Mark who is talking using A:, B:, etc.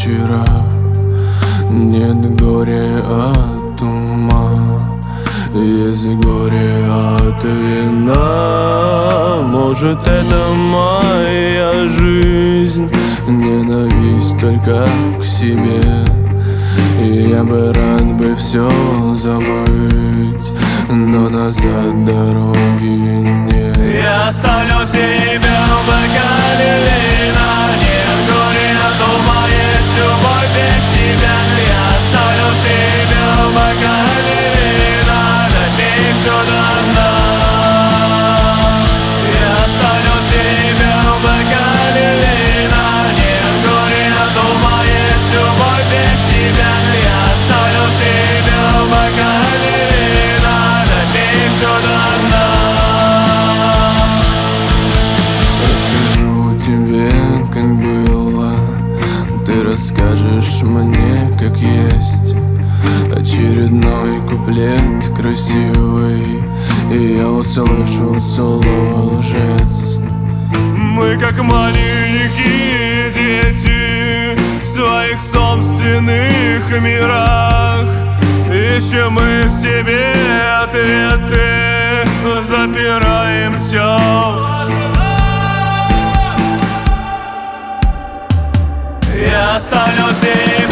A: вечера нет горя от ума, есть горе от вина. Может, это моя жизнь, ненависть только к себе. И я бы рад бы все забыть, но назад дороги нет.
B: Я оставлю себя в бокале вина. Нет горя от ума, есть любовь без тебя. Я оставлю себя в бокале вина. Допей все до дна. Я оставлю себя в бокале вина. Нет горя от ума, есть любовь без тебя. Я оставлю себя в бокале вина. Допей все до дна.
A: Расскажу тебе, как было, ты расскажешь мне, как есть. Очередной куплет красивый, и я услышу слово лжец.
B: Мы как маленькие дети в своих собственных мирах. Ищем мы в себе ответы, запираем все. Я оставлю себя